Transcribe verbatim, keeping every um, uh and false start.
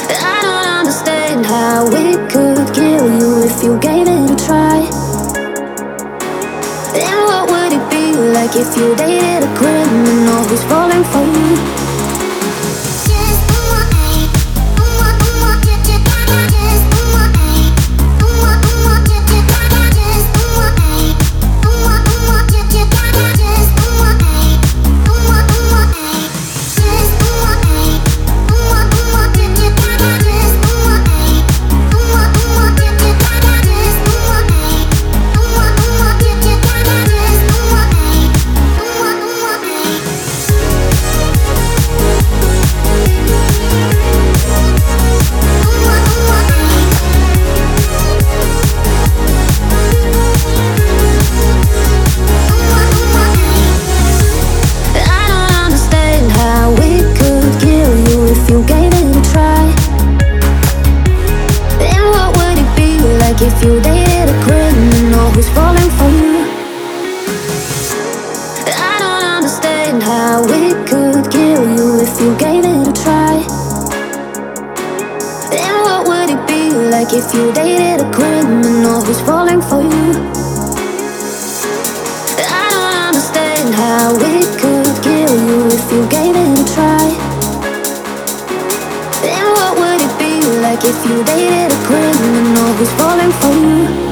I don't understand how it could kill you if you gave it a try. And what would it be like if you dated a criminal who's falling for you? If you dated a criminal who's falling for you, I don't understand how it could kill you if you gave it a try. And what would it be like if you dated a criminal who's falling for you? I don't understand how it could kill you if you gave it a try. And what would it be like if you dated a criminal who's falling for you?